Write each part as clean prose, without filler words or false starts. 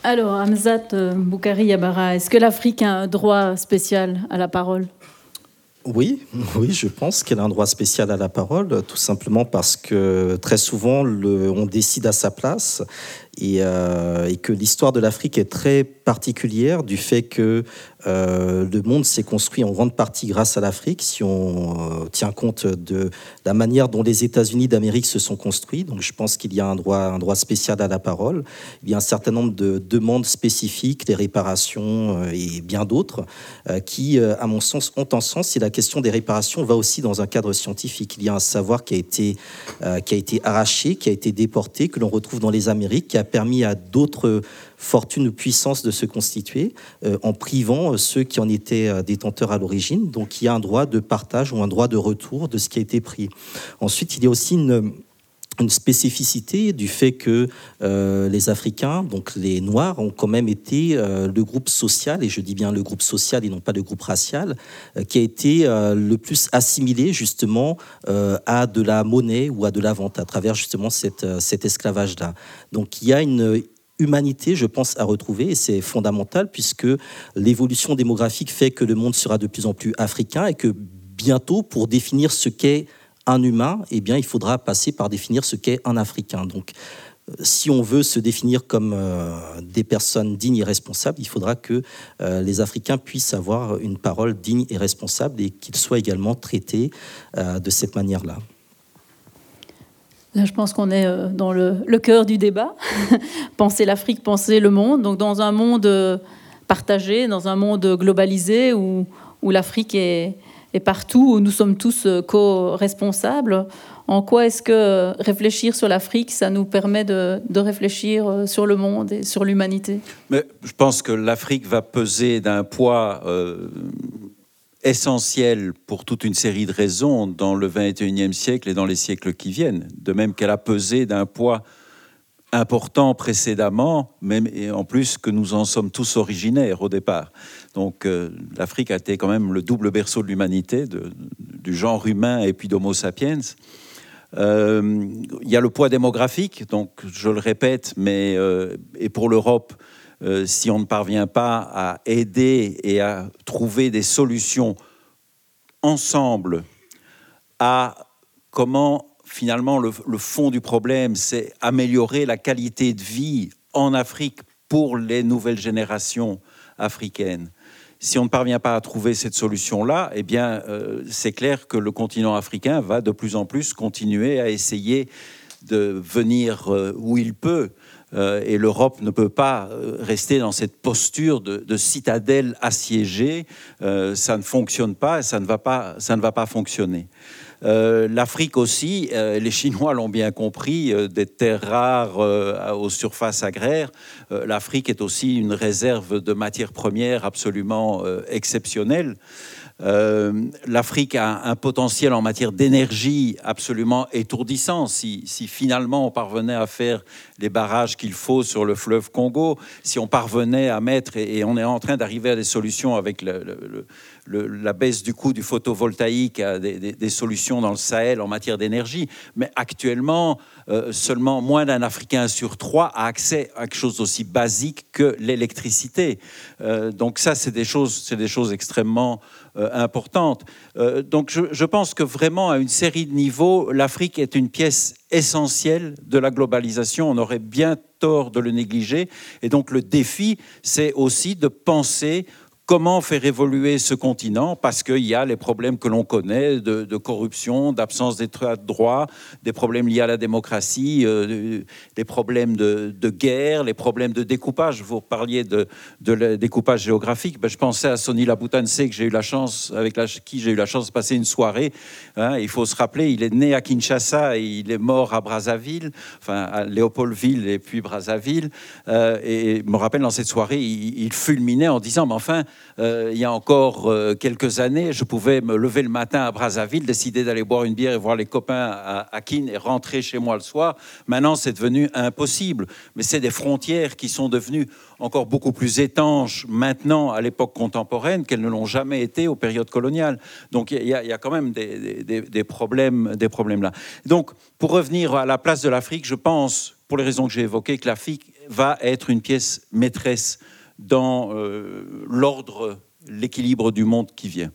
Alors, Hamzat Boukari Yabara, est-ce que l'Afrique a un droit spécial à la parole? Oui, je pense qu'elle a un droit spécial à la parole, tout simplement parce que très souvent, on décide à sa place et que l'histoire de l'Afrique est très particulière du fait que le monde s'est construit en grande partie grâce à l'Afrique, si on tient compte de la manière dont les États-Unis d'Amérique se sont construits. Donc je pense qu'il y a un droit spécial à la parole. Il y a un certain nombre de demandes spécifiques, les réparations et bien d'autres, qui, à mon sens, ont un sens. Et la question des réparations va aussi dans un cadre scientifique. Il y a un savoir qui a été arraché, qui a été déporté, que l'on retrouve dans les Amériques, qui a permis à d'autres fortunes ou puissances de se constituer en privant ceux qui en étaient détenteurs à l'origine. Donc il y a un droit de partage ou un droit de retour de ce qui a été pris. Ensuite, il y a aussi une spécificité du fait que les Africains, donc les Noirs, ont quand même été le groupe social, et je dis bien le groupe social et non pas le groupe racial, qui a été le plus assimilé justement à de la monnaie ou à de la vente à travers justement cet esclavage-là. Donc il y a une humanité, je pense, à retrouver, et c'est fondamental puisque l'évolution démographique fait que le monde sera de plus en plus africain et que bientôt, pour définir ce qu'est un humain, eh bien, il faudra passer par définir ce qu'est un Africain. Donc, si on veut se définir comme des personnes dignes et responsables, il faudra que les Africains puissent avoir une parole digne et responsable et qu'ils soient également traités de cette manière-là. Là, je pense qu'on est dans le cœur du débat. Penser l'Afrique, penser le monde. Donc, dans un monde partagé, dans un monde globalisé où l'Afrique est partout, où nous sommes tous co-responsables, en quoi est-ce que réfléchir sur l'Afrique, ça nous permet de réfléchir sur le monde et sur l'humanité? Mais je pense que l'Afrique va peser d'un poids essentiel pour toute une série de raisons dans le XXIe siècle et dans les siècles qui viennent. De même qu'elle a pesé d'un poids important précédemment, même et en plus que nous en sommes tous originaires au départ. Donc l'Afrique a été quand même le double berceau de l'humanité, du genre humain et puis d'Homo sapiens. Il y a le poids démographique, donc je le répète, mais et pour l'Europe, si on ne parvient pas à aider et à trouver des solutions ensemble à comment finalement le fond du problème, c'est améliorer la qualité de vie en Afrique pour les nouvelles générations africaines. Si on ne parvient pas à trouver cette solution-là, eh bien, c'est clair que le continent africain va de plus en plus continuer à essayer de venir où il peut. Et l'Europe ne peut pas rester dans cette posture de citadelle assiégée. Ça ne fonctionne pas et ça ne va pas fonctionner. L'Afrique aussi, les Chinois l'ont bien compris, des terres rares aux surfaces agraires. L'Afrique est aussi une réserve de matières premières absolument exceptionnelle. L'Afrique a un potentiel en matière d'énergie absolument étourdissant. Si finalement on parvenait à faire les barrages qu'il faut sur le fleuve Congo, si on parvenait à mettre, et on est en train d'arriver à des solutions avec la baisse du coût du photovoltaïque, à des solutions dans le Sahel en matière d'énergie. Mais actuellement, seulement moins d'un Africain sur 3 a accès à quelque chose d'aussi basique que l'électricité. Donc ça, c'est des choses extrêmement importantes. Donc je pense que vraiment, à une série de niveaux, l'Afrique est une pièce essentielle de la globalisation. On aurait bien tort de le négliger. Et donc le défi, c'est aussi de penser comment faire évoluer ce continent, parce qu'il y a les problèmes que l'on connaît de corruption, d'absence d'état de droit, des problèmes liés à la démocratie, des problèmes de guerre, les problèmes de découpage. Vous parliez de découpage géographique. Ben, je pensais à Sonny Laboutanse, avec qui j'ai eu la chance de passer une soirée. Hein, il faut se rappeler, il est né à Kinshasa et il est mort à Brazzaville, enfin à Léopoldville et puis Brazzaville. Et je me rappelle, dans cette soirée, il fulminait en disant, mais enfin, il y a encore quelques années, je pouvais me lever le matin à Brazzaville, décider d'aller boire une bière et voir les copains à Kin et rentrer chez moi le soir. Maintenant, c'est devenu impossible. Mais c'est des frontières qui sont devenues encore beaucoup plus étanches maintenant à l'époque contemporaine qu'elles ne l'ont jamais été aux périodes coloniales. Donc il y a quand même des problèmes là. Donc pour revenir à la place de l'Afrique, je pense, pour les raisons que j'ai évoquées, que l'Afrique va être une pièce maîtresse dans l'ordre, l'équilibre du monde qui vient.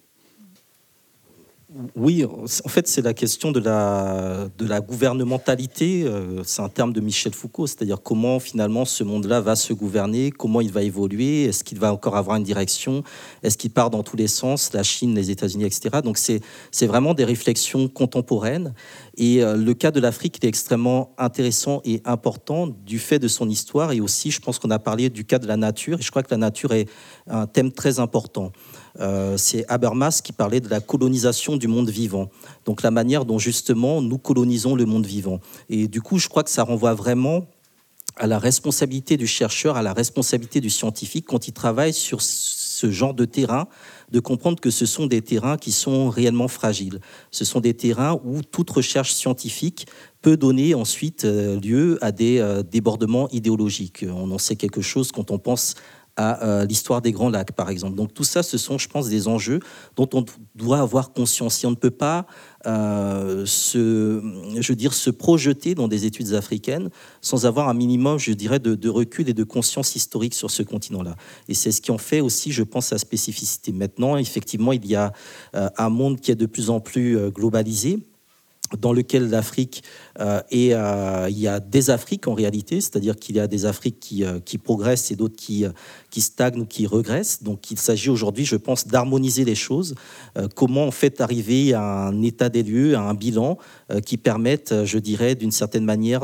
Oui, en fait, c'est la question de la gouvernementalité. C'est un terme de Michel Foucault, c'est-à-dire comment finalement ce monde-là va se gouverner, comment il va évoluer, est-ce qu'il va encore avoir une direction, est-ce qu'il part dans tous les sens, la Chine, les États-Unis, etc. Donc c'est vraiment des réflexions contemporaines. Et le cas de l'Afrique est extrêmement intéressant et important du fait de son histoire. Et aussi, je pense qu'on a parlé du cas de la nature. Et je crois que la nature est un thème très important. C'est Habermas qui parlait de la colonisation du monde vivant. Donc la manière dont justement nous colonisons le monde vivant. Et du coup, je crois que ça renvoie vraiment à la responsabilité du chercheur, à la responsabilité du scientifique quand il travaille sur ce genre de terrain, de comprendre que ce sont des terrains qui sont réellement fragiles. Ce sont des terrains où toute recherche scientifique peut donner ensuite lieu à des débordements idéologiques. On en sait quelque chose quand on pense à l'histoire des Grands Lacs, par exemple. Donc tout ça, ce sont, je pense, des enjeux dont on doit avoir conscience. Et on ne peut pas se projeter dans des études africaines sans avoir un minimum, je dirais, de recul et de conscience historique sur ce continent-là. Et c'est ce qui en fait aussi, je pense, sa spécificité. Maintenant, effectivement, il y a un monde qui est de plus en plus globalisé, dans lequel l'Afrique il y a des Afriques en réalité, c'est-à-dire qu'il y a des Afriques qui progressent et d'autres qui stagnent ou qui régressent. Donc il s'agit aujourd'hui, je pense, d'harmoniser les choses. Comment en fait arriver à un état des lieux, à un bilan qui permette, je dirais, d'une certaine manière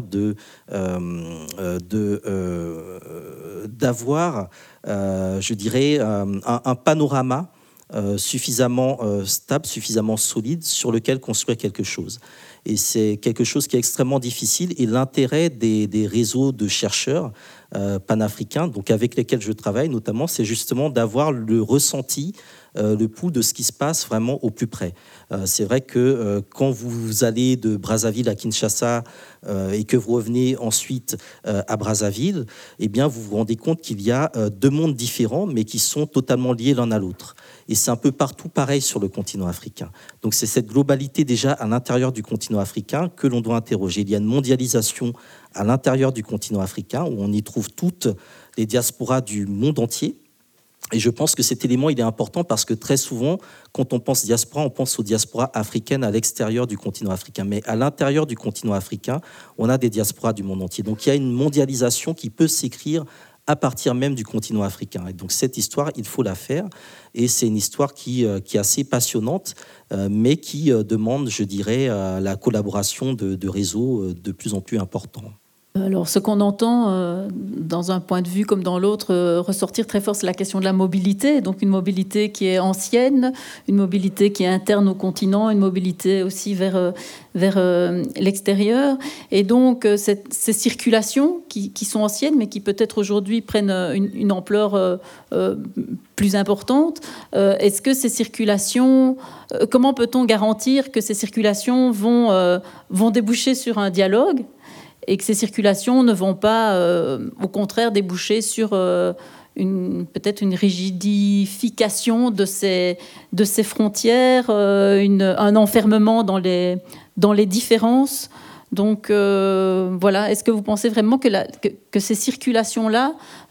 d'avoir, je dirais, un panorama suffisamment stable, suffisamment solide sur lequel construire quelque chose. Et c'est quelque chose qui est extrêmement difficile. Et l'intérêt des réseaux de chercheurs panafricains, donc avec lesquels je travaille notamment, c'est justement d'avoir le ressenti, le pouls de ce qui se passe vraiment au plus près. C'est vrai que quand vous allez de Brazzaville à Kinshasa et que vous revenez ensuite à Brazzaville, eh bien vous vous rendez compte qu'il y a deux mondes différents, mais qui sont totalement liés l'un à l'autre. Et c'est un peu partout pareil sur le continent africain. Donc c'est cette globalité déjà à l'intérieur du continent africain que l'on doit interroger. Il y a une mondialisation à l'intérieur du continent africain où on y trouve toutes les diasporas du monde entier. Et je pense que cet élément, il est important parce que très souvent, quand on pense diaspora, on pense aux diasporas africaines à l'extérieur du continent africain. Mais à l'intérieur du continent africain, on a des diasporas du monde entier. Donc il y a une mondialisation qui peut s'écrire à partir même du continent africain. Et donc cette histoire, il faut la faire. Et c'est une histoire qui est assez passionnante, mais qui demande, je dirais, la collaboration de réseaux de plus en plus importants. Alors, ce qu'on entend dans un point de vue comme dans l'autre ressortir très fort, c'est la question de la mobilité. Donc, une mobilité qui est ancienne, une mobilité qui est interne au continent, une mobilité aussi vers l'extérieur. Et donc, ces circulations qui sont anciennes, mais qui peut-être aujourd'hui prennent une ampleur plus importante. Est-ce que ces circulations, comment peut-on garantir que ces circulations vont déboucher sur un dialogue et que ces circulations ne vont pas, au contraire, déboucher sur peut-être une rigidification de ces frontières, un enfermement dans les différences. Donc voilà, est-ce que vous pensez vraiment que ces circulations-là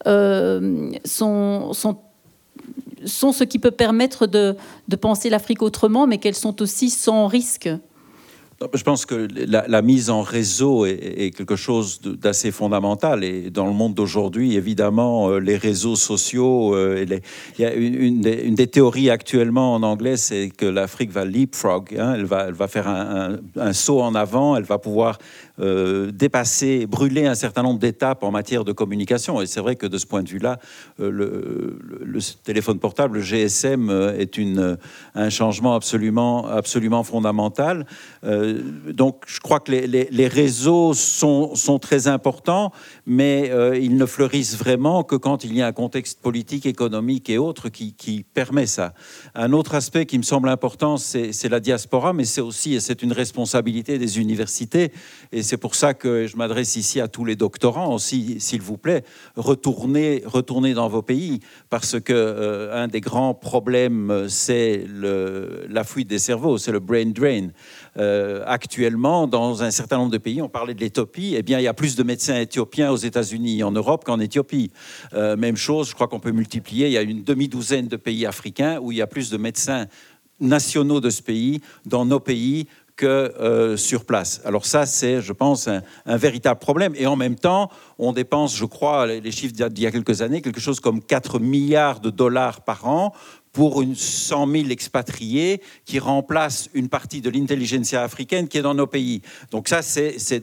sont ce qui peut permettre de penser l'Afrique autrement, mais qu'elles sont aussi sans risque ? Je pense que la mise en réseau est quelque chose d'assez fondamental. Et dans le monde d'aujourd'hui, évidemment, les réseaux sociaux, il y a une des théories actuellement en anglais, c'est que l'Afrique va leapfrog, hein, elle va faire un saut en avant, elle va pouvoir dépasser, brûler un certain nombre d'étapes en matière de communication. Et c'est vrai que de ce point de vue-là, le téléphone portable, le GSM, est un changement absolument fondamental. Donc, je crois que les réseaux sont très importants, mais ils ne fleurissent vraiment que quand il y a un contexte politique, économique et autres qui permet ça. Un autre aspect qui me semble important, c'est la diaspora, mais c'est une responsabilité des universités. Et c'est pour ça que je m'adresse ici à tous les doctorants aussi, s'il vous plaît, retournez dans vos pays, parce que un des grands problèmes, c'est la fuite des cerveaux, c'est le brain drain. actuellement, dans un certain nombre de pays, on parlait de l'Éthiopie, eh bien, il y a plus de médecins éthiopiens aux États-Unis et en Europe qu'en Éthiopie. Même chose, je crois qu'on peut multiplier. Il y a une demi-douzaine de pays africains où il y a plus de médecins nationaux de ce pays dans nos pays que sur place. Alors ça, c'est, je pense, un véritable problème. Et en même temps, on dépense, je crois, les chiffres d'il y a quelques années, quelque chose comme 4 milliards de dollars par an pour 100 000 expatriés qui remplacent une partie de l'intelligentsia africaine qui est dans nos pays. Donc ça, c'est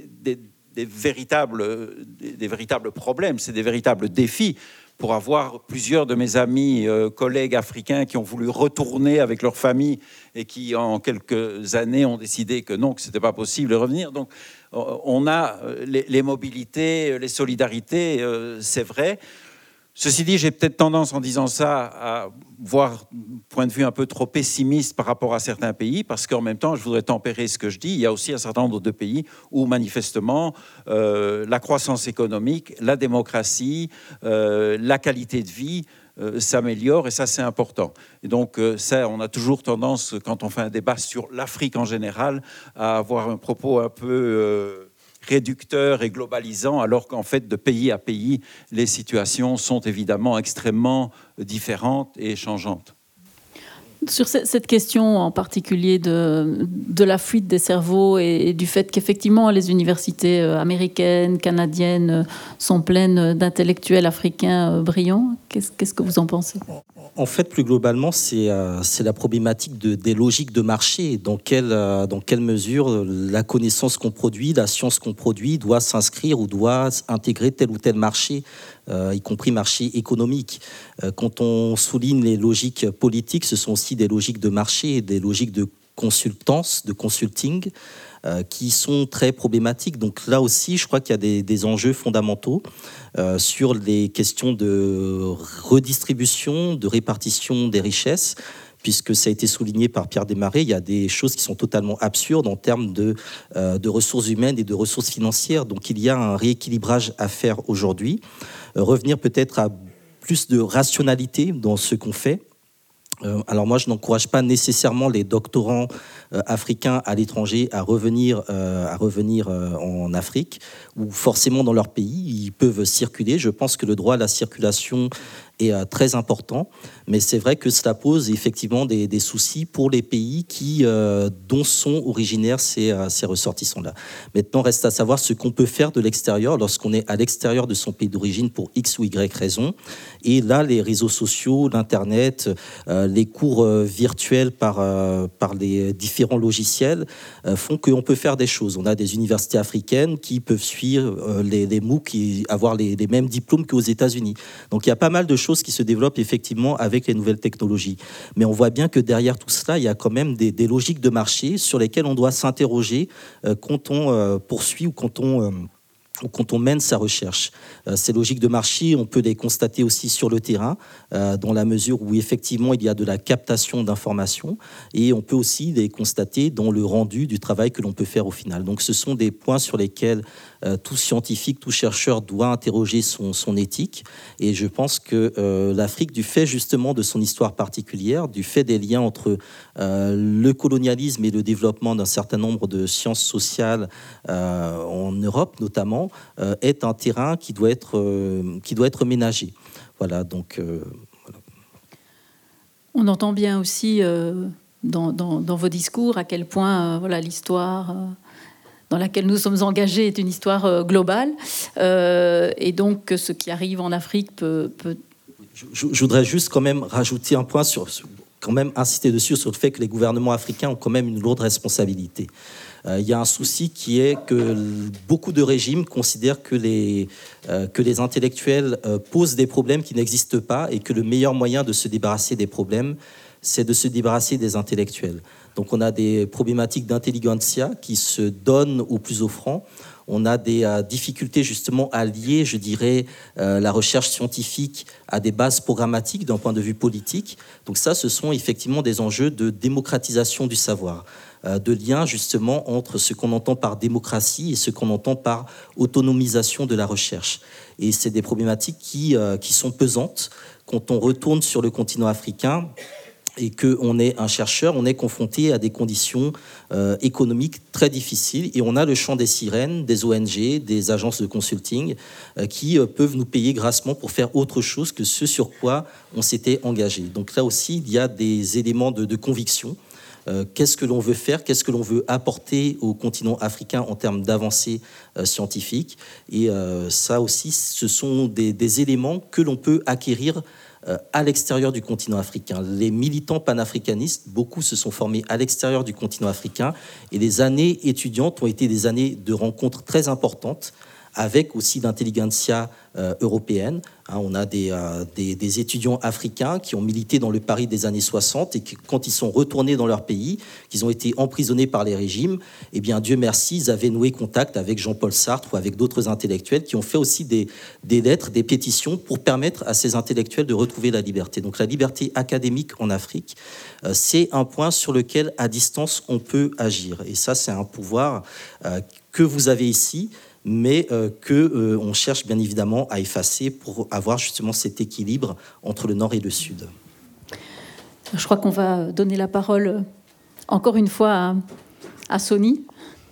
des véritables problèmes, c'est des véritables défis. Pour avoir plusieurs de mes amis, collègues africains qui ont voulu retourner avec leur famille et qui, en quelques années, ont décidé que non, que ce n'était pas possible de revenir. Donc, on a les mobilités, les solidarités, c'est vrai. Ceci dit, j'ai peut-être tendance, en disant ça, à voir un point de vue un peu trop pessimiste par rapport à certains pays, parce qu'en même temps, je voudrais tempérer ce que je dis. Il y a aussi un certain nombre de pays où, manifestement, la croissance économique, la démocratie, la qualité de vie s'améliore, et ça, c'est important. Et donc, ça, on a toujours tendance, quand on fait un débat sur l'Afrique en général, à avoir un propos un peu réducteur et globalisant, alors qu'en fait, de pays à pays, les situations sont évidemment extrêmement différentes et changeantes. Sur cette question en particulier de la fuite des cerveaux et du fait qu'effectivement les universités américaines, canadiennes sont pleines d'intellectuels africains brillants, qu'est-ce que vous en pensez ? En fait, plus globalement, c'est la problématique des logiques de marché. Dans quelle mesure la connaissance qu'on produit, la science qu'on produit doit s'inscrire ou doit intégrer tel ou tel marché, y compris marché économique. Quand on souligne les logiques politiques, ce sont aussi des logiques de marché, des logiques de consultance, de consulting, qui sont très problématiques. Donc là aussi, je crois qu'il y a des enjeux fondamentaux sur les questions de redistribution, de répartition des richesses, puisque ça a été souligné par Pierre Desmarais, il y a des choses qui sont totalement absurdes en termes de ressources humaines et de ressources financières. Donc il y a un rééquilibrage à faire aujourd'hui. Revenir peut-être à plus de rationalité dans ce qu'on fait. Alors moi, je n'encourage pas nécessairement les doctorants africains à l'étranger à revenir en Afrique, ou forcément dans leur pays. Ils peuvent circuler. Je pense que le droit à la circulation est très important, mais c'est vrai que cela pose effectivement des soucis pour les pays dont sont originaires ces ressortissants-là. Maintenant, reste à savoir ce qu'on peut faire de l'extérieur lorsqu'on est à l'extérieur de son pays d'origine pour X ou Y raison. Et là, les réseaux sociaux, l'Internet, les cours virtuels par les différents logiciels font qu'on peut faire des choses. On a des universités africaines qui peuvent suivre les MOOC et avoir les mêmes diplômes qu'aux États-Unis. Donc il y a pas mal de choses qui se développent effectivement avec les nouvelles technologies. Mais on voit bien que derrière tout cela, il y a quand même des logiques de marché sur lesquelles on doit s'interroger quand on poursuit ou quand on mène sa recherche. Ces logiques de marché, on peut les constater aussi sur le terrain, dans la mesure où effectivement il y a de la captation d'informations, et on peut aussi les constater dans le rendu du travail que l'on peut faire au final. Donc ce sont des points sur lesquels tout scientifique, tout chercheur doit interroger son éthique, et je pense que l'Afrique, du fait justement de son histoire particulière, du fait des liens entre le colonialisme et le développement d'un certain nombre de sciences sociales en Europe notamment, est un terrain qui doit être ménagé. Voilà, donc... voilà. On entend bien aussi dans vos discours à quel point l'histoire dans laquelle nous sommes engagés est une histoire globale. Et donc, ce qui arrive en Afrique peut... Je voudrais juste quand même rajouter un point quand même insister dessus sur le fait que les gouvernements africains ont quand même une lourde responsabilité. Il y a un souci qui est que beaucoup de régimes considèrent que les intellectuels posent des problèmes qui n'existent pas, et que le meilleur moyen de se débarrasser des problèmes, c'est de se débarrasser des intellectuels. Donc on a des problématiques d'intelligentsia qui se donnent au plus offrant. On a des difficultés justement à lier, je dirais, la recherche scientifique à des bases programmatiques d'un point de vue politique. Donc ça, ce sont effectivement des enjeux de démocratisation du savoir, de lien justement entre ce qu'on entend par démocratie et ce qu'on entend par autonomisation de la recherche. Et c'est des problématiques qui sont pesantes. Quand on retourne sur le continent africain, et qu'on est un chercheur, on est confronté à des conditions économiques très difficiles. Et on a le chant des sirènes, des ONG, des agences de consulting qui peuvent nous payer grassement pour faire autre chose que ce sur quoi on s'était engagé. Donc là aussi, il y a des éléments de conviction. Qu'est-ce que l'on veut faire, qu'est-ce que l'on veut apporter au continent africain en termes d'avancées scientifiques. Et ça aussi, ce sont des éléments que l'on peut acquérir à l'extérieur du continent africain. Les militants panafricanistes, beaucoup se sont formés à l'extérieur du continent africain et les années étudiantes ont été des années de rencontres très importantes avec aussi l'intelligentsia européenne. On a des étudiants africains qui ont milité dans le Paris des années 60 et qui, quand ils sont retournés dans leur pays, qu'ils ont été emprisonnés par les régimes, eh bien, Dieu merci, ils avaient noué contact avec Jean-Paul Sartre ou avec d'autres intellectuels qui ont fait aussi des lettres, des pétitions pour permettre à ces intellectuels de retrouver la liberté. Donc la liberté académique en Afrique, c'est un point sur lequel, à distance, on peut agir. Et ça, c'est un pouvoir que vous avez ici, mais qu'on cherche bien évidemment à effacer pour avoir justement cet équilibre entre le Nord et le Sud. Je crois qu'on va donner la parole encore une fois à Sony.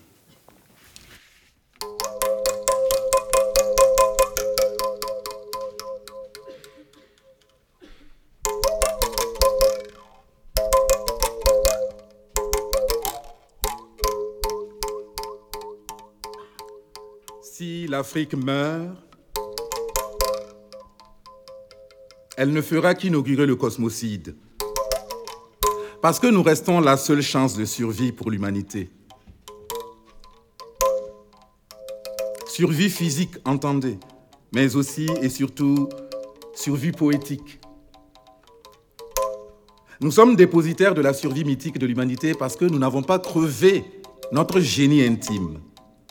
Si l'Afrique meurt, elle ne fera qu'inaugurer le cosmocide. Parce que nous restons la seule chance de survie pour l'humanité. Survie physique, entendez, mais aussi et surtout survie poétique. Nous sommes dépositaires de la survie mythique de l'humanité parce que nous n'avons pas crevé notre génie intime.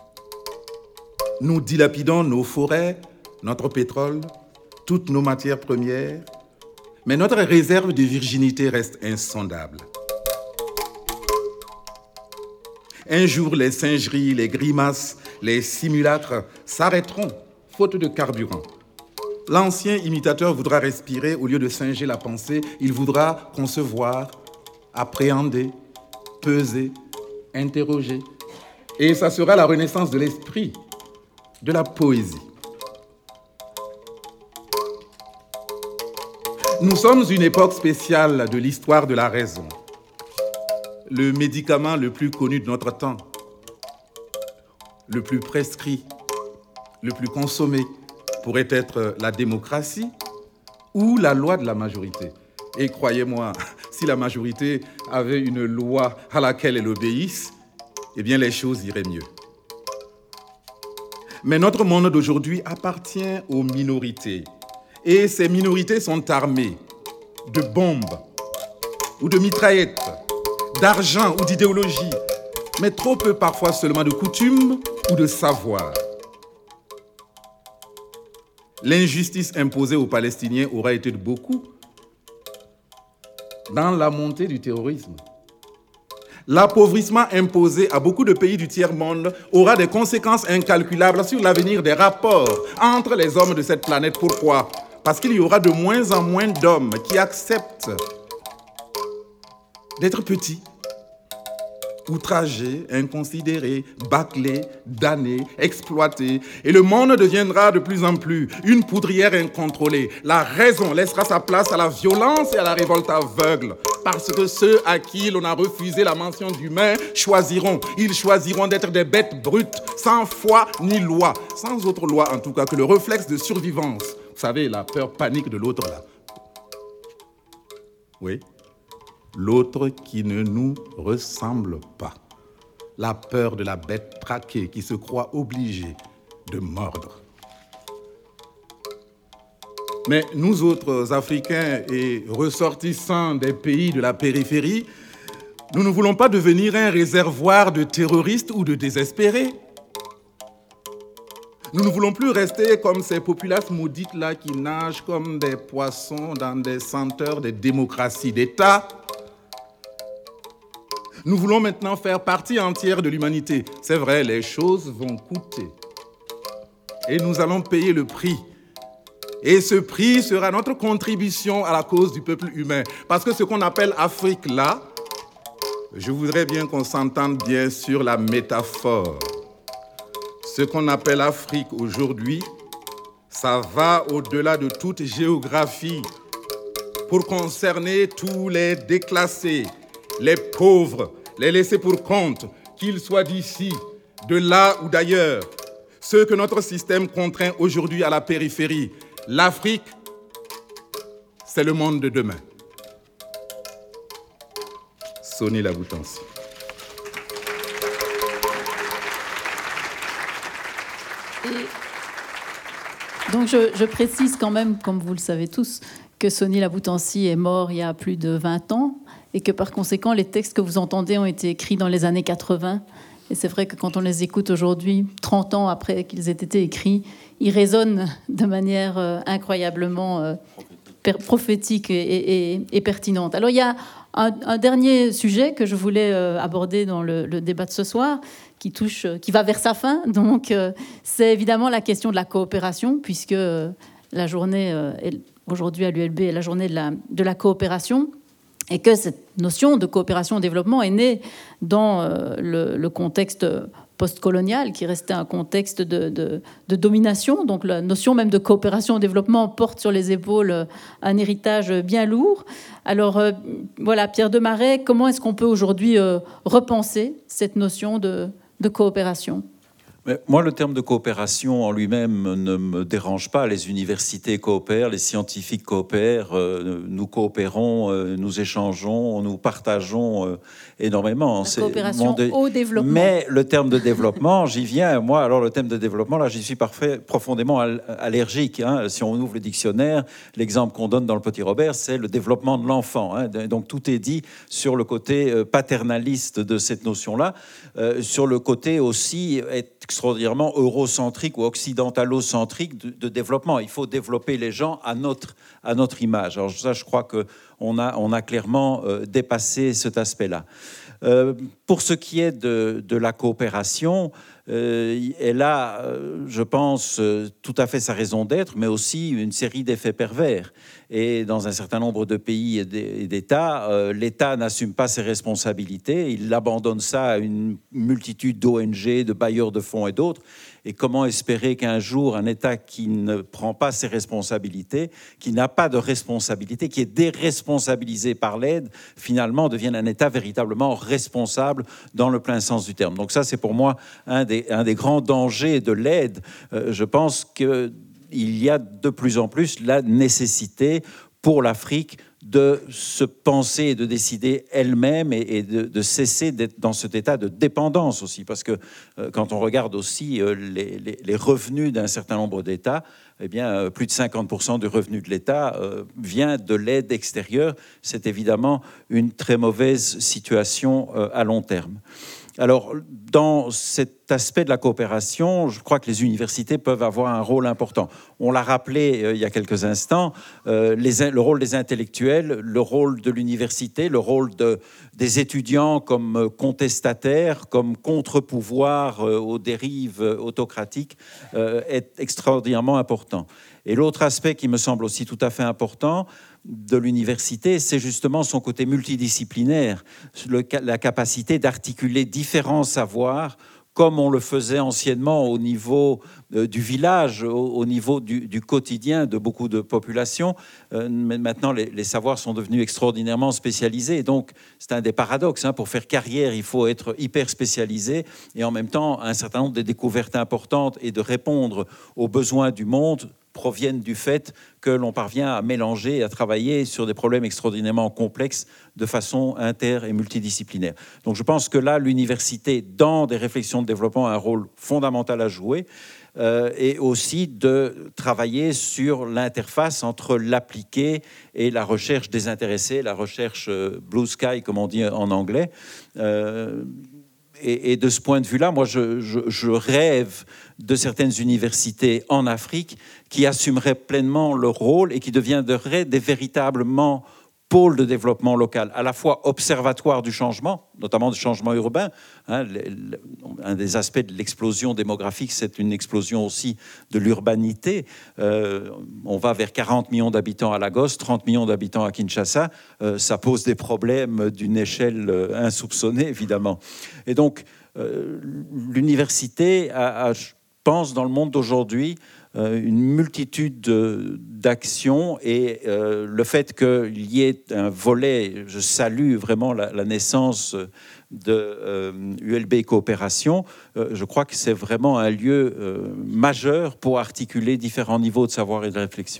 Nous dilapidons nos forêts, notre pétrole, toutes nos matières premières, mais notre réserve de virginité reste insondable. Un jour, les singeries, les grimaces, les simulacres s'arrêteront, faute de carburant. L'ancien imitateur voudra respirer au lieu de singer la pensée, il voudra concevoir, appréhender, peser, interroger. Et ça sera la renaissance de l'esprit, de la poésie. Nous sommes une époque spéciale de l'histoire de la raison. Le médicament le plus connu de notre temps, le plus prescrit, le plus consommé, pourrait être la démocratie ou la loi de la majorité. Et croyez-moi, si la majorité avait une loi à laquelle elle obéisse, eh bien les choses iraient mieux. Mais notre monde d'aujourd'hui appartient aux minorités. Et ces minorités sont armées de bombes ou de mitraillettes, d'argent ou d'idéologie, mais trop peu parfois seulement de coutumes ou de savoir. L'injustice imposée aux Palestiniens aura été de beaucoup dans la montée du terrorisme. L'appauvrissement imposé à beaucoup de pays du tiers-monde aura des conséquences incalculables sur l'avenir des rapports entre les hommes de cette planète. Pourquoi ? Parce qu'il y aura de moins en moins d'hommes qui acceptent d'être petits, outragés, inconsidérés, bâclés, damnés, exploités. Et le monde deviendra de plus en plus une poudrière incontrôlée. La raison laissera sa place à la violence et à la révolte aveugle. Parce que ceux à qui l'on a refusé la mention d'humain choisiront. Ils choisiront d'être des bêtes brutes, sans foi ni loi. Sans autre loi en tout cas que le réflexe de survivance. Vous savez, la peur panique de l'autre là. Oui. L'autre qui ne nous ressemble pas. La peur de la bête traquée qui se croit obligée de mordre. Mais nous autres Africains et ressortissants des pays de la périphérie, nous ne voulons pas devenir un réservoir de terroristes ou de désespérés. Nous ne voulons plus rester comme ces populaces maudites là qui nagent comme des poissons dans des senteurs de démocratie d'État. Nous voulons maintenant faire partie entière de l'humanité. C'est vrai, les choses vont coûter. Et nous allons payer le prix Et ce prix sera notre contribution à la cause du peuple humain. Parce que ce qu'on appelle Afrique là, je voudrais bien qu'on s'entende bien sur la métaphore. Ce qu'on appelle Afrique aujourd'hui, ça va au-delà de toute géographie pour concerner tous les déclassés, les pauvres, les laissés pour compte, qu'ils soient d'ici, de là ou d'ailleurs. Ceux que notre système contraint aujourd'hui à la périphérie. L'Afrique, c'est le monde de demain. Sonny Laboutancy. Donc je précise quand même, comme vous le savez tous, que Sonny Laboutancy est mort il y a plus de 20 ans et que par conséquent, les textes que vous entendez ont été écrits dans les années 80. Et c'est vrai que quand on les écoute aujourd'hui, 30 ans après qu'ils aient été écrits, ils résonnent de manière incroyablement prophétique et pertinente. Alors il y a un dernier sujet que je voulais aborder dans le débat de ce soir, qui va vers sa fin. Donc c'est évidemment la question de la coopération, puisque la journée aujourd'hui à l'ULB est la journée de la coopération. Et que cette notion de coopération au développement est née dans le contexte post-colonial, qui restait un contexte de domination. Donc la notion même de coopération au développement porte sur les épaules un héritage bien lourd. Alors voilà, Pierre Desmarais, comment est-ce qu'on peut aujourd'hui repenser cette notion de coopération ? Mais moi, le terme de coopération en lui-même ne me dérange pas. Les universités coopèrent, les scientifiques coopèrent, nous coopérons, nous échangeons, nous partageons énormément. La coopération au développement. Mais le terme de développement, j'y viens. Moi, alors le terme de développement, là, j'y suis profondément allergique. Hein. Si on ouvre le dictionnaire, l'exemple qu'on donne dans le Petit Robert, c'est le développement de l'enfant. Hein. Donc tout est dit sur le côté paternaliste de cette notion-là, sur le côté aussi extraordinairement eurocentrique ou occidentalocentrique de développement. Il faut développer les gens à notre image. Alors ça, je crois qu'on a clairement dépassé cet aspect-là. Pour ce qui est de la coopération, elle a, je pense, tout à fait sa raison d'être, mais aussi une série d'effets pervers. Et dans un certain nombre de pays et d'États, l'État n'assume pas ses responsabilités. Il abandonne ça à une multitude d'ONG, de bailleurs de fonds et d'autres. Et comment espérer qu'un jour, un État qui ne prend pas ses responsabilités, qui n'a pas de responsabilité, qui est déresponsabilisé par l'aide, finalement devienne un État véritablement responsable dans le plein sens du terme. Donc ça, c'est pour moi un des grands dangers de l'aide. Je pense qu'il y a de plus en plus la nécessité pour l'Afrique de se penser et de décider elle-même et de cesser d'être dans cet état de dépendance aussi. Parce que quand on regarde aussi les revenus d'un certain nombre d'États, eh bien, plus de 50% du revenu de l'État vient de l'aide extérieure. C'est évidemment une très mauvaise situation à long terme. Alors, dans cet aspect de la coopération, je crois que les universités peuvent avoir un rôle important. On l'a rappelé il y a quelques instants, le rôle des intellectuels, le rôle de l'université, le rôle des étudiants comme contestataires, comme contre-pouvoir aux dérives autocratiques est extraordinairement important. Et l'autre aspect qui me semble aussi tout à fait important de l'université, c'est justement son côté multidisciplinaire, la capacité d'articuler différents savoirs, comme on le faisait anciennement au niveau du village, au niveau du quotidien de beaucoup de populations. Mais maintenant, les savoirs sont devenus extraordinairement spécialisés. Donc, c'est un des paradoxes. Hein. Pour faire carrière, il faut être hyper spécialisé et en même temps, un certain nombre de découvertes importantes et de répondre aux besoins du monde proviennent du fait que l'on parvient à mélanger et à travailler sur des problèmes extraordinairement complexes de façon inter- et multidisciplinaire. Donc je pense que là, l'université, dans des réflexions de développement, a un rôle fondamental à jouer et aussi de travailler sur l'interface entre l'appliqué et la recherche désintéressée, la recherche blue sky, comme on dit en anglais. Et de ce point de vue-là, moi, je rêve de certaines universités en Afrique qui assumeraient pleinement leur rôle et qui deviendraient véritablement pôle de développement local, à la fois observatoire du changement, notamment du changement urbain. Un des aspects de l'explosion démographique, c'est une explosion aussi de l'urbanité. On va vers 40 millions d'habitants à Lagos, 30 millions d'habitants à Kinshasa. Ça pose des problèmes d'une échelle insoupçonnée, évidemment. Et donc, l'université a, je pense, dans le monde d'aujourd'hui, une multitude d'actions et le fait qu'il y ait un volet, je salue vraiment la naissance de ULB Coopération, je crois que c'est vraiment un lieu majeur pour articuler différents niveaux de savoir et de réflexion.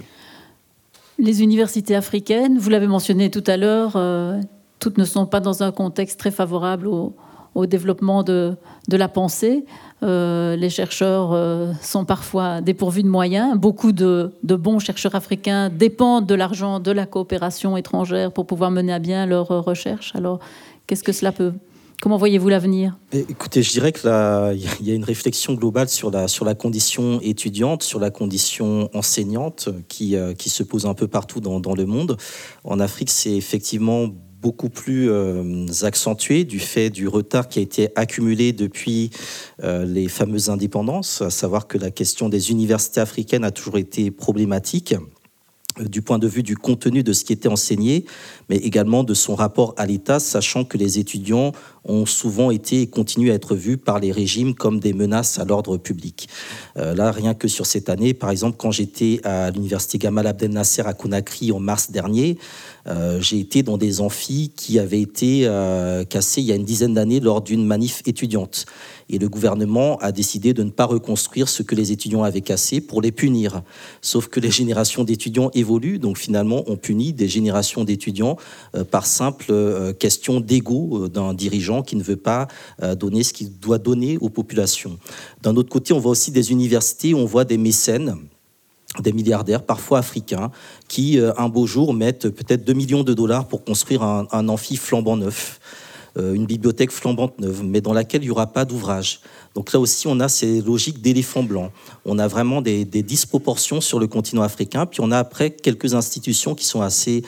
Les universités africaines, vous l'avez mentionné tout à l'heure, toutes ne sont pas dans un contexte très favorable au développement de la pensée. Les chercheurs sont parfois dépourvus de moyens. Beaucoup de bons chercheurs africains dépendent de l'argent de la coopération étrangère pour pouvoir mener à bien leurs recherches. Alors, qu'est-ce que cela peut... Comment voyez-vous l'avenir ? Écoutez, je dirais qu'il y a une réflexion globale sur la condition étudiante, sur la condition enseignante qui se pose un peu partout dans le monde. En Afrique, c'est effectivement beaucoup plus accentué du fait du retard qui a été accumulé depuis les fameuses indépendances, à savoir que la question des universités africaines a toujours été problématique du point de vue du contenu de ce qui était enseigné, mais également de son rapport à l'État, sachant que les étudiants ont souvent été et continuent à être vus par les régimes comme des menaces à l'ordre public. Là, rien que sur cette année, par exemple, quand j'étais à l'université Gamal Abdel Nasser à Conakry en mars dernier, j'ai été dans des amphis qui avaient été cassés il y a une dizaine d'années lors d'une manif étudiante. Et le gouvernement a décidé de ne pas reconstruire ce que les étudiants avaient cassé pour les punir. Sauf que les générations d'étudiants évoluent, donc finalement on punit des générations d'étudiants par simple question d'ego d'un dirigeant qui ne veut pas donner ce qu'il doit donner aux populations. D'un autre côté, on voit aussi des universités où on voit des mécènes, des milliardaires, parfois africains, qui un beau jour mettent peut-être 2 millions de dollars pour construire un amphi flambant neuf, une bibliothèque flambante neuve, mais dans laquelle il n'y aura pas d'ouvrage. Donc là aussi, on a ces logiques d'éléphant blanc. On a vraiment des disproportions sur le continent africain, puis on a après quelques institutions qui sont assez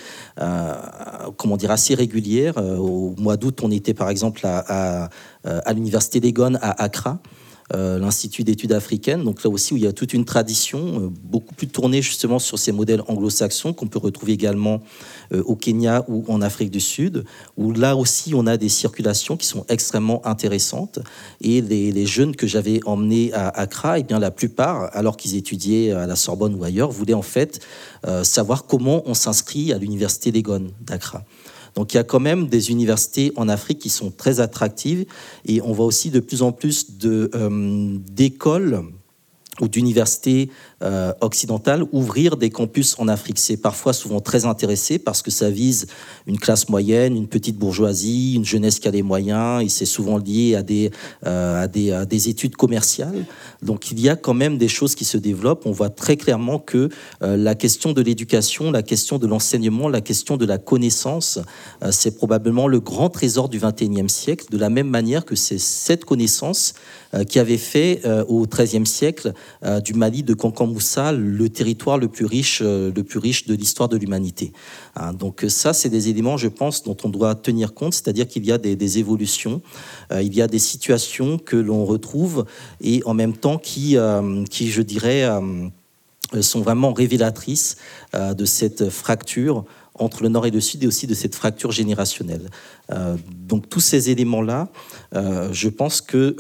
régulières. Au mois d'août, on était par exemple à l'université d'Egon à Accra, l'Institut d'études africaines, donc là aussi où il y a toute une tradition, beaucoup plus tournée justement sur ces modèles anglo-saxons qu'on peut retrouver également au Kenya ou en Afrique du Sud, où là aussi on a des circulations qui sont extrêmement intéressantes. Et les jeunes que j'avais emmenés à Accra, eh bien la plupart, alors qu'ils étudiaient à la Sorbonne ou ailleurs, voulaient en fait savoir comment on s'inscrit à l'université d'Egon d'Accra. Donc il y a quand même des universités en Afrique qui sont très attractives et on voit aussi de plus en plus d'écoles ou d'universités occidentales ouvrir des campus en Afrique. C'est parfois souvent très intéressé parce que ça vise une classe moyenne, une petite bourgeoisie, une jeunesse qui a les moyens, et c'est souvent lié à des études commerciales. Donc il y a quand même des choses qui se développent. On voit très clairement que la question de l'éducation, la question de l'enseignement, la question de la connaissance, c'est probablement le grand trésor du XXIe siècle, de la même manière que c'est cette connaissance qui avait fait au XIIIe siècle du Mali de Kankan-Moussa le territoire le plus riche de l'histoire de l'humanité. Donc ça, c'est des éléments, je pense, dont on doit tenir compte, c'est-à-dire qu'il y a des évolutions, il y a des situations que l'on retrouve et en même temps qui je dirais, sont vraiment révélatrices de cette fracture entre le Nord et le Sud et aussi de cette fracture générationnelle. Donc tous ces éléments-là, je pense que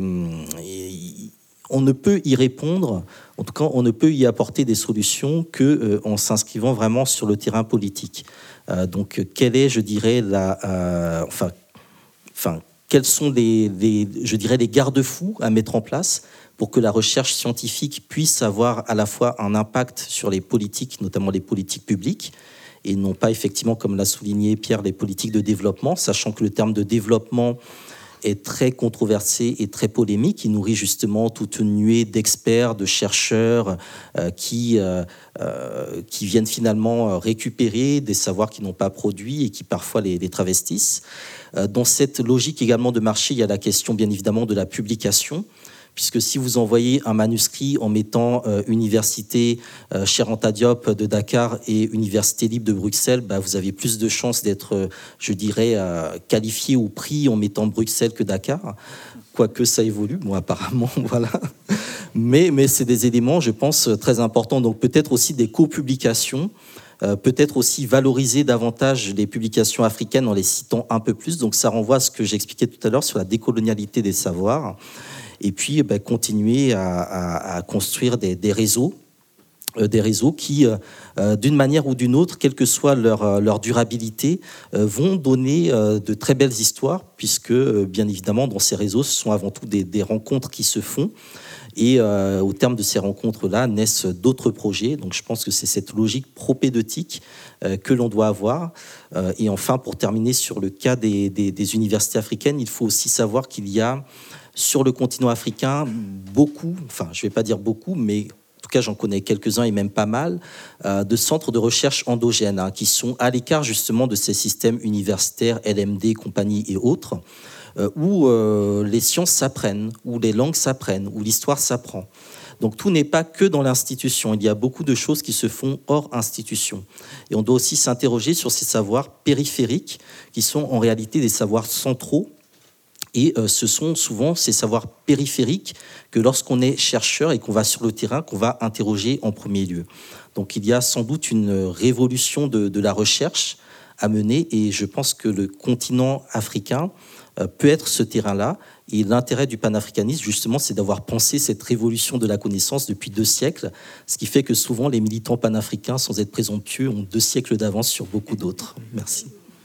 on ne peut y répondre, en tout cas on ne peut y apporter des solutions qu'en s'inscrivant vraiment sur le terrain politique. Donc quelle est, je dirais, quels sont les garde-fous à mettre en place pour que la recherche scientifique puisse avoir à la fois un impact sur les politiques, notamment les politiques publiques, et non pas effectivement, comme l'a souligné Pierre, les politiques de développement, sachant que le terme de développement est très controversé et très polémique. Il nourrit justement toute une nuée d'experts, de chercheurs qui viennent finalement récupérer des savoirs qu'ils n'ont pas produits et qui parfois les travestissent. Dans cette logique également de marché, il y a la question bien évidemment de la publication, puisque si vous envoyez un manuscrit en mettant Université Cheikh Anta Diop de Dakar et Université libre de Bruxelles, vous avez plus de chances d'être, je dirais, qualifié ou pris en mettant Bruxelles que Dakar, quoique ça évolue, bon apparemment, voilà. Mais c'est des éléments, je pense, très importants. Donc peut-être aussi des co-publications, peut-être aussi valoriser davantage les publications africaines en les citant un peu plus. Donc ça renvoie à ce que j'expliquais tout à l'heure sur la décolonialité des savoirs. Et puis continuer à construire des réseaux qui, d'une manière ou d'une autre, quelle que soit leur durabilité, vont donner de très belles histoires, puisque, bien évidemment, dans ces réseaux, ce sont avant tout des rencontres qui se font. Et au terme de ces rencontres-là, naissent d'autres projets. Donc je pense que c'est cette logique propédeutique que l'on doit avoir. Et enfin, pour terminer sur le cas des universités africaines, il faut aussi savoir qu'il y a sur le continent africain beaucoup, enfin je ne vais pas dire beaucoup, mais en tout cas j'en connais quelques-uns et même pas mal, de centres de recherche endogènes qui sont à l'écart justement de ces systèmes universitaires, LMD, compagnie et autres, où les sciences s'apprennent, où les langues s'apprennent, où l'histoire s'apprend. Donc tout n'est pas que dans l'institution, il y a beaucoup de choses qui se font hors institution. Et on doit aussi s'interroger sur ces savoirs périphériques qui sont en réalité des savoirs centraux. Et ce sont souvent ces savoirs périphériques que lorsqu'on est chercheur et qu'on va sur le terrain, qu'on va interroger en premier lieu. Donc il y a sans doute une révolution de la recherche à mener et je pense que le continent africain peut être ce terrain-là. Et l'intérêt du panafricanisme, justement, c'est d'avoir pensé cette révolution de la connaissance depuis 2 siècles, ce qui fait que souvent les militants panafricains, sans être présomptueux, ont 2 siècles d'avance sur beaucoup d'autres. Merci.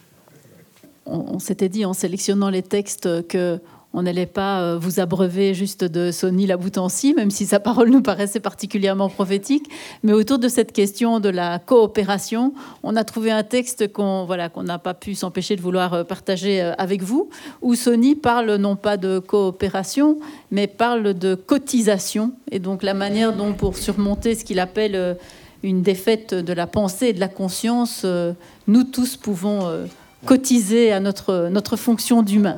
On s'était dit en sélectionnant les textes qu'on n'allait pas vous abreuver juste de Sony Laboutancy, même si sa parole nous paraissait particulièrement prophétique. Mais autour de cette question de la coopération, on a trouvé un texte qu'on n'a pas pu s'empêcher de vouloir partager avec vous, où Sony parle non pas de coopération, mais parle de cotisation. Et donc la manière dont, pour surmonter ce qu'il appelle une défaite de la pensée et de la conscience, nous tous pouvons cotiser à notre fonction d'humain.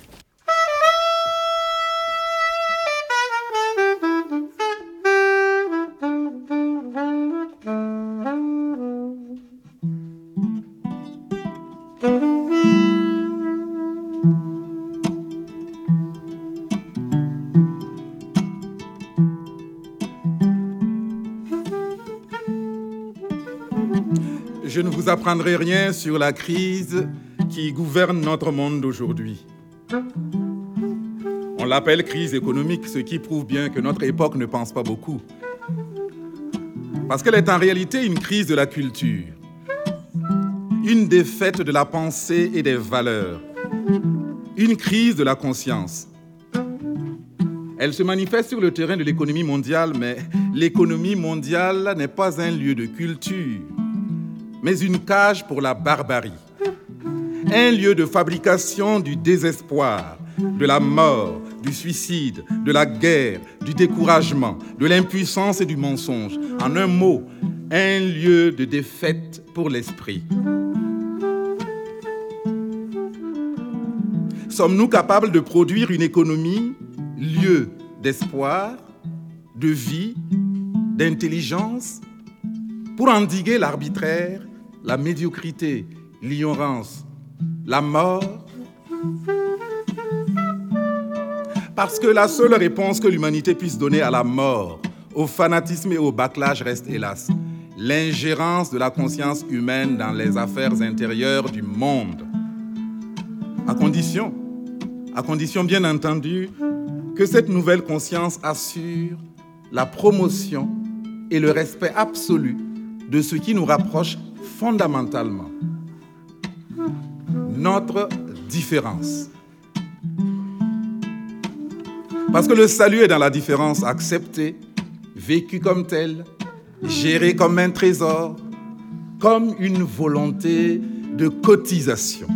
Je ne vous apprendrai rien sur la crise qui gouverne notre monde d'aujourd'hui. On l'appelle crise économique, ce qui prouve bien que notre époque ne pense pas beaucoup. Parce qu'elle est en réalité une crise de la culture, une défaite de la pensée et des valeurs, une crise de la conscience. Elle se manifeste sur le terrain de l'économie mondiale, mais l'économie mondiale n'est pas un lieu de culture, mais une cage pour la barbarie. Un lieu de fabrication du désespoir, de la mort, du suicide, de la guerre, du découragement, de l'impuissance et du mensonge. En un mot, un lieu de défaite pour l'esprit. Sommes-nous capables de produire une économie, lieu d'espoir, de vie, d'intelligence, pour endiguer l'arbitraire, la médiocrité, l'ignorance, la mort? Parce que la seule réponse que l'humanité puisse donner à la mort, au fanatisme et au bâclage reste, hélas, l'ingérence de la conscience humaine dans les affaires intérieures du monde. À condition bien entendu que cette nouvelle conscience assure la promotion et le respect absolu de ce qui nous rapproche fondamentalement, notre différence. Parce que le salut est dans la différence acceptée, vécue comme telle, gérée comme un trésor, comme une volonté de cotisation.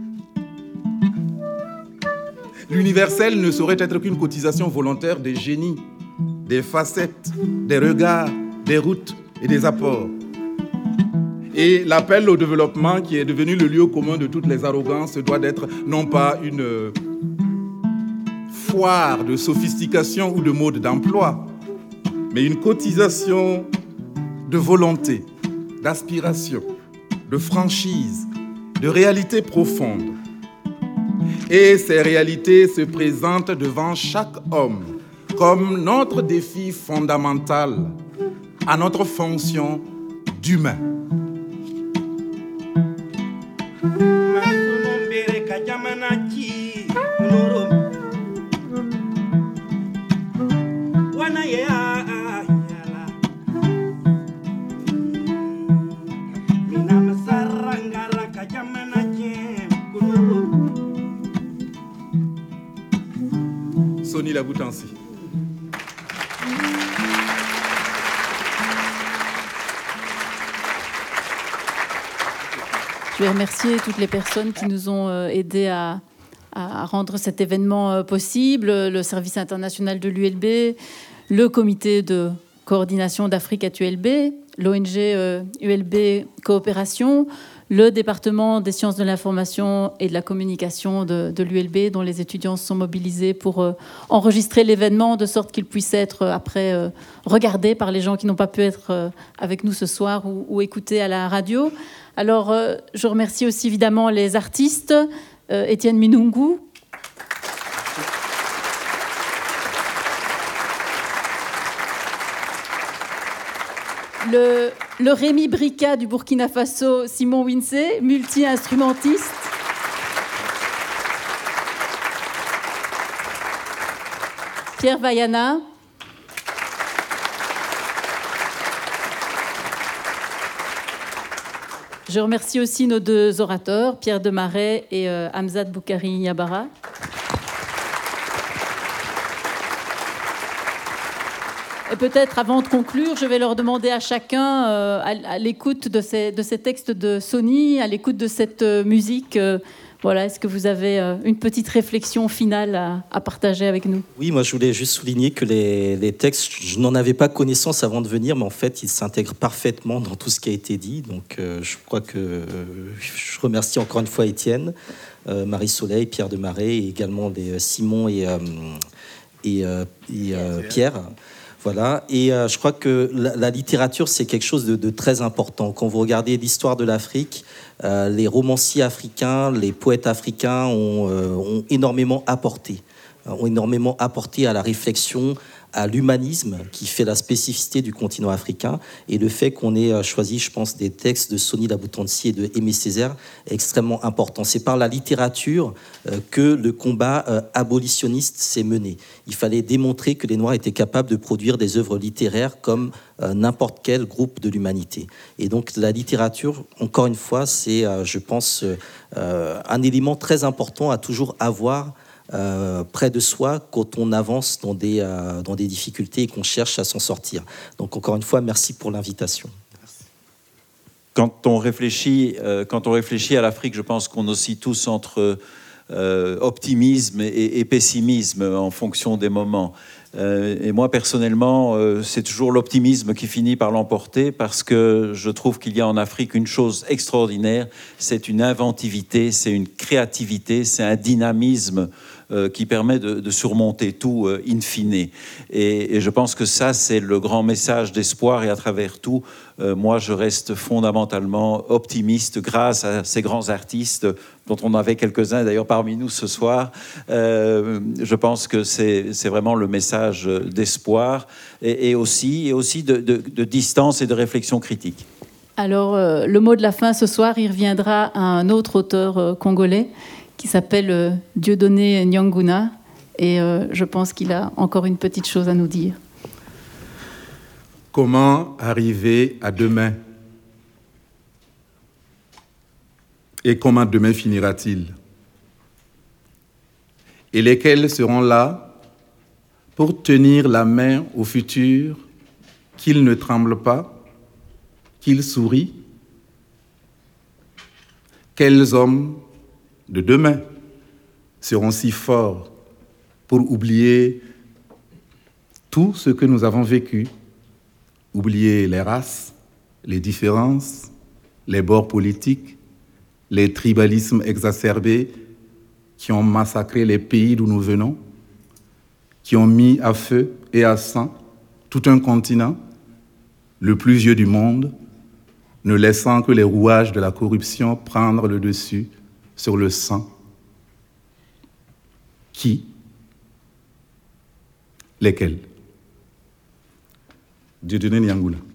L'universel ne saurait être qu'une cotisation volontaire des génies, des facettes, des regards, des routes et des apports. Et l'appel au développement, qui est devenu le lieu commun de toutes les arrogances, doit être non pas une foire de sophistication ou de mode d'emploi, mais une cotisation de volonté, d'aspiration, de franchise, de réalité profonde. Et ces réalités se présentent devant chaque homme comme notre défi fondamental à notre fonction d'humain. Sony Laboutansi. Je vais remercier toutes les personnes qui nous ont aidés à rendre cet événement possible, le service international de l'ULB, le comité de coordination d'Afrique at ULB, l'ONG ULB Coopération, le département des sciences de l'information et de la communication de l'ULB, dont les étudiants se sont mobilisés pour enregistrer l'événement de sorte qu'il puisse être après regardé par les gens qui n'ont pas pu être avec nous ce soir ou écoutés à la radio. Alors, je remercie aussi évidemment les artistes, Étienne Minungu. Le Rémi Brika du Burkina Faso, Simon Winsey, multi-instrumentiste. Pierre Vaiana. Je remercie aussi nos deux orateurs, Pierre Demaret et Hamzat Boukari Yabara. Et peut-être avant de conclure, je vais leur demander à chacun, à l'écoute de ces textes de Sony, à l'écoute de cette musique, voilà, est-ce que vous avez une petite réflexion finale à partager avec nous ? Oui, moi je voulais juste souligner que les textes, je n'en avais pas connaissance avant de venir, mais en fait ils s'intègrent parfaitement dans tout ce qui a été dit. Donc je crois que je remercie encore une fois Étienne, Marie-Soleil, Pierre Demaret, et également Simon et Pierre. Voilà, et je crois que la littérature, c'est quelque chose de très important. Quand vous regardez l'histoire de l'Afrique, les romanciers africains, les poètes africains ont énormément apporté à la réflexion, à l'humanisme qui fait la spécificité du continent africain, et le fait qu'on ait choisi, je pense, des textes de Sony Laboutansi et de Aimé Césaire est extrêmement important. C'est par la littérature que le combat abolitionniste s'est mené. Il fallait démontrer que les Noirs étaient capables de produire des œuvres littéraires comme n'importe quel groupe de l'humanité. Et donc la littérature, encore une fois, c'est, je pense, un élément très important à toujours avoir près de soi quand on avance dans des difficultés et qu'on cherche à s'en sortir. Donc encore une fois, merci pour l'invitation. Quand on réfléchit à l'Afrique, je pense qu'on oscille tous entre optimisme et pessimisme en fonction des moments. Et moi, personnellement, c'est toujours l'optimisme qui finit par l'emporter, parce que je trouve qu'il y a en Afrique une chose extraordinaire, c'est une inventivité, c'est une créativité, c'est un dynamisme qui permet de surmonter tout in fine. Et je pense que ça, c'est le grand message d'espoir, et à travers tout, moi, je reste fondamentalement optimiste grâce à ces grands artistes dont on avait quelques-uns d'ailleurs parmi nous ce soir. Je pense que c'est vraiment le message d'espoir et aussi de distance et de réflexion critique. Alors, le mot de la fin ce soir, il reviendra à un autre auteur congolais qui s'appelle Dieudonné Nyanguna, et je pense qu'il a encore une petite chose à nous dire. Comment arriver à demain ? Et comment demain finira-t-il ? Et lesquels seront là pour tenir la main au futur, qu'il ne tremble pas, qu'il sourit ? Quels hommes de demain seront si forts pour oublier tout ce que nous avons vécu, oublier les races, les différences, les bords politiques, les tribalismes exacerbés qui ont massacré les pays d'où nous venons, qui ont mis à feu et à sang tout un continent, le plus vieux du monde, ne laissant que les rouages de la corruption prendre le dessus sur le sang. Qui? Lesquels? Dieudonné Niangoula.